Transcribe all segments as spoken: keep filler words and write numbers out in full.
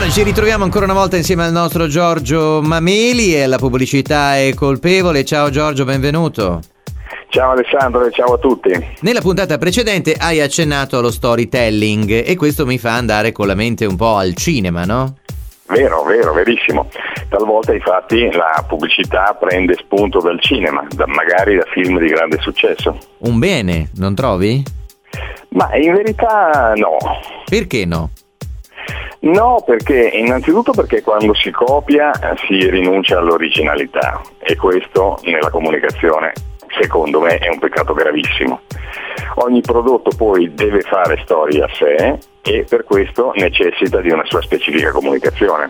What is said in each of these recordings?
Ci ritroviamo ancora una volta insieme al nostro Giorgio Mameli e la pubblicità è colpevole. Ciao Giorgio, benvenuto. Ciao Alessandro e ciao a tutti. Nella puntata precedente hai accennato allo storytelling e questo mi fa andare con la mente un po' al cinema, no? Vero, vero, verissimo. Talvolta infatti la pubblicità prende spunto dal cinema, da, magari da film di grande successo. Un bene, non trovi? Ma in verità no. Perché no? No, perché innanzitutto perché quando si copia si rinuncia all'originalità e questo nella comunicazione secondo me è un peccato gravissimo. Ogni prodotto poi deve fare storia a sé e per questo necessita di una sua specifica comunicazione.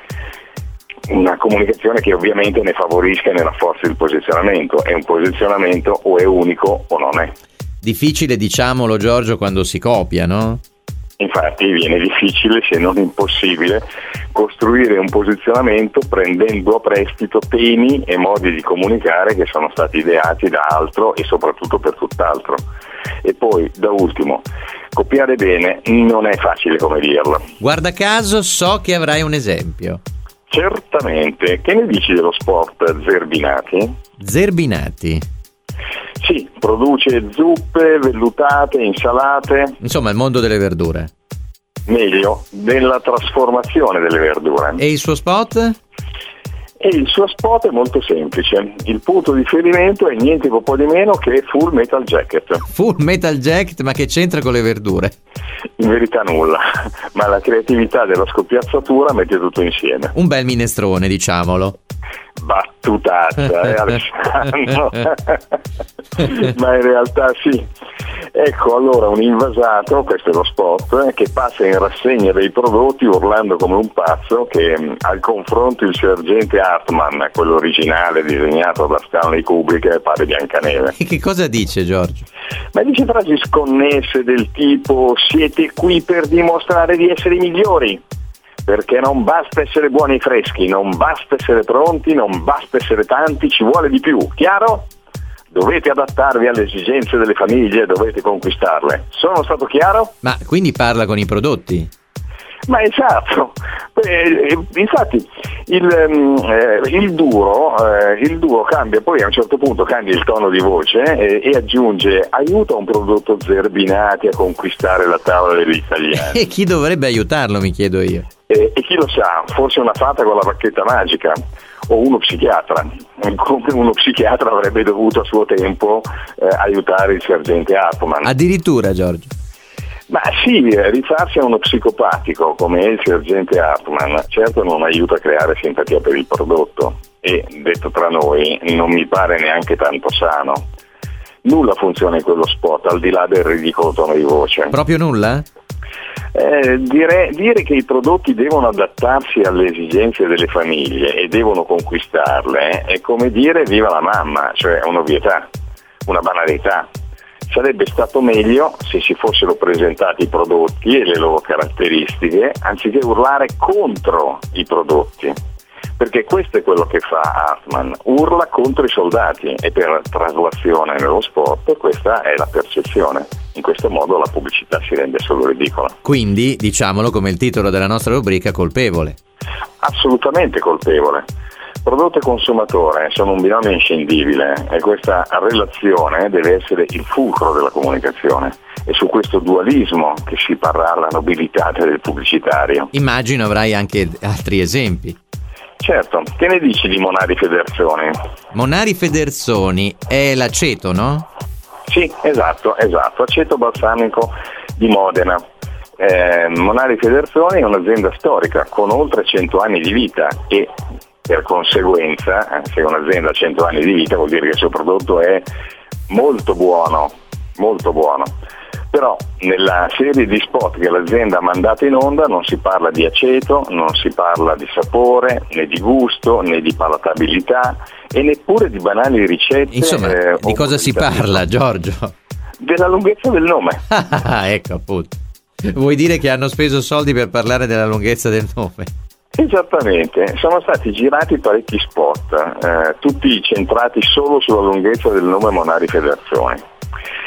Una comunicazione che ovviamente ne favorisca nella forza del posizionamento. È un posizionamento o è unico o non è. Difficile, diciamolo Giorgio, quando si copia, no? Infatti viene difficile, se non impossibile, costruire un posizionamento prendendo a prestito temi e modi di comunicare che sono stati ideati da altro e soprattutto per tutt'altro. E poi, da ultimo, copiare bene non è facile come dirlo. Guarda caso so che avrai un esempio. Certamente. Che ne dici dello sport Zerbinati? Zerbinati? Sì, produce zuppe, vellutate, insalate. Insomma, il mondo delle verdure. Meglio, della trasformazione delle verdure. E il suo spot? E il suo spot è molto semplice. Il punto di riferimento è niente po' di meno che Full Metal Jacket. Full Metal Jacket, ma che c'entra con le verdure? In verità nulla, ma la creatività della scoppiazzatura mette tutto insieme. Un bel minestrone, diciamolo. Battutaccia, eh, Alessandro. Ma in realtà sì. Ecco allora un invasato, questo è lo spot, eh, che passa in rassegna dei prodotti urlando come un pazzo che mh, al confronto il sergente Hartman, quello originale disegnato da Stanley Kubrick, pare Biancaneve. E che cosa dice Giorgio? Ma dice frasi sconnesse del tipo: siete qui per dimostrare di essere i migliori. Perché non basta essere buoni e freschi, non basta essere pronti, non basta essere tanti, ci vuole di più, chiaro? Dovete adattarvi alle esigenze delle famiglie, dovete conquistarle. Sono stato chiaro? Ma quindi parla con i prodotti? Ma esatto, eh, infatti il, eh, il duo eh, il duo cambia, poi a un certo punto cambia il tono di voce eh, e aggiunge: aiuta un prodotto Zerbinati a conquistare la tavola degli italiani. E chi dovrebbe aiutarlo, mi chiedo io? Eh, e chi lo sa, forse una fata con la bacchetta magica o uno psichiatra, come uno psichiatra avrebbe dovuto a suo tempo eh, aiutare il sergente Hartman. Addirittura, Giorgio? Ma sì, rifarsi a uno psicopatico come è il sergente Hartman certo non aiuta a creare simpatia per il prodotto e, detto tra noi, non mi pare neanche tanto sano. Nulla funziona in quello spot al di là del ridicolo tono di voce. Proprio nulla? Eh, dire, dire che i prodotti devono adattarsi alle esigenze delle famiglie e devono conquistarle è come dire viva la mamma, cioè un'ovvietà, una banalità. Sarebbe stato meglio se si fossero presentati i prodotti e le loro caratteristiche anziché urlare contro i prodotti, perché questo è quello che fa Hartman, urla contro i soldati e per traslazione nello sport questa è la percezione. In questo modo la pubblicità si rende solo ridicola. Quindi, diciamolo come il titolo della nostra rubrica, colpevole. Assolutamente colpevole. Prodotto e consumatore sono un binomio inscindibile e questa relazione deve essere il fulcro della comunicazione. È su questo dualismo che si parla la nobilità del pubblicitario. Immagino avrai anche altri esempi. Certo, che ne dici di Monari Federzoni? Monari Federzoni è l'aceto, no? Sì, esatto, esatto, aceto balsamico di Modena. Eh, Monari Federzoni è un'azienda storica con oltre cento anni di vita e per conseguenza, eh, se un'azienda ha cento anni di vita vuol dire che il suo prodotto è molto buono, molto buono. Però nella serie di spot che l'azienda ha mandato in onda non si parla di aceto, non si parla di sapore, né di gusto, né di palatabilità e neppure di banali ricette. Insomma, eh, di cosa si parla, Giorgio? Della lunghezza del nome. Ecco appunto. Vuoi dire che hanno speso soldi per parlare della lunghezza del nome? Esattamente, sono stati girati parecchi spot, eh, tutti centrati solo sulla lunghezza del nome Monari Federzoni.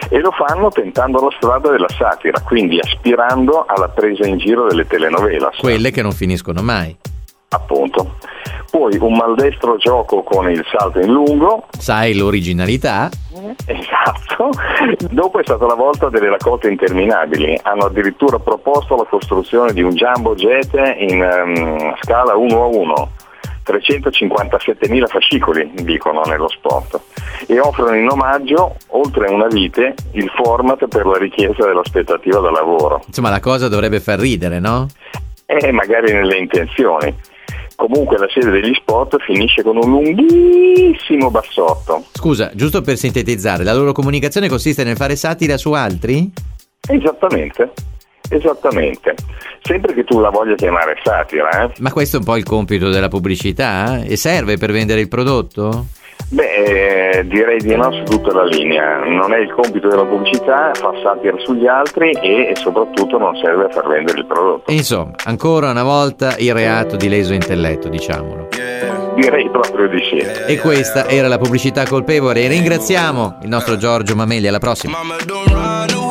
e lo fanno tentando la strada della satira, quindi aspirando alla presa in giro delle telenovelas. Quelle che non finiscono mai. Appunto. Poi un maldestro gioco con il salto in lungo. Sai l'originalità? Esatto. Dopo è stata la volta delle raccolte interminabili. Hanno addirittura proposto la costruzione di un jumbo jet in um, scala uno a uno. trecentocinquantasettemila fascicoli, dicono nello spot, e offrono in omaggio, oltre a una vite, il format per la richiesta dell'aspettativa da lavoro. Insomma, la cosa dovrebbe far ridere, no? Eh, magari nelle intenzioni. Comunque la sede degli spot finisce con un lunghissimo bassotto. Scusa, giusto per sintetizzare, la loro comunicazione consiste nel fare satira su altri? Esattamente. Esattamente, sempre che tu la voglia chiamare satira, eh? Ma questo è un po' il compito della pubblicità? E serve per vendere il prodotto? Beh, eh, direi di no su tutta la linea. Non è il compito della pubblicità, fa satira sugli altri e, e soprattutto non serve a far vendere il prodotto. Insomma, ancora una volta il reato di leso intelletto, diciamolo. Direi proprio di sì. E questa era la pubblicità colpevole. Ringraziamo il nostro Giorgio Mameli, alla prossima.